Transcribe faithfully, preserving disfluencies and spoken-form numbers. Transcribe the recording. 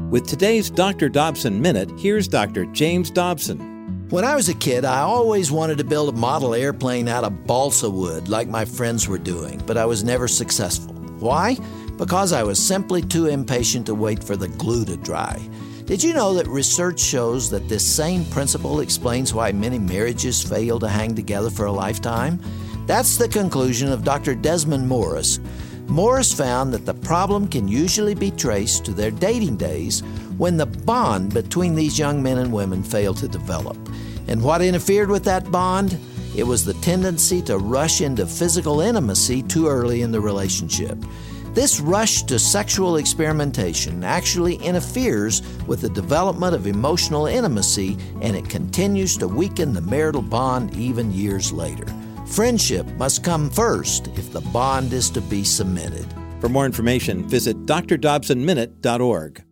With today's Doctor Dobson Minute, here's Doctor James Dobson. When I was a kid, I always wanted to build a model airplane out of balsa wood like my friends were doing, but I was never successful. Why? Because I was simply too impatient to wait for the glue to dry. Did you know that research shows that this same principle explains why many marriages fail to hang together for a lifetime? That's the conclusion of Doctor Desmond Morris. Morris found that the problem can usually be traced to their dating days when the bond between these young men and women failed to develop. And what interfered with that bond? It was the tendency to rush into physical intimacy too early in the relationship. This rush to sexual experimentation actually interferes with the development of emotional intimacy, and it continues to weaken the marital bond even years later. Friendship must come first if the bond is to be cemented. For more information, visit d r dobson minute dot org.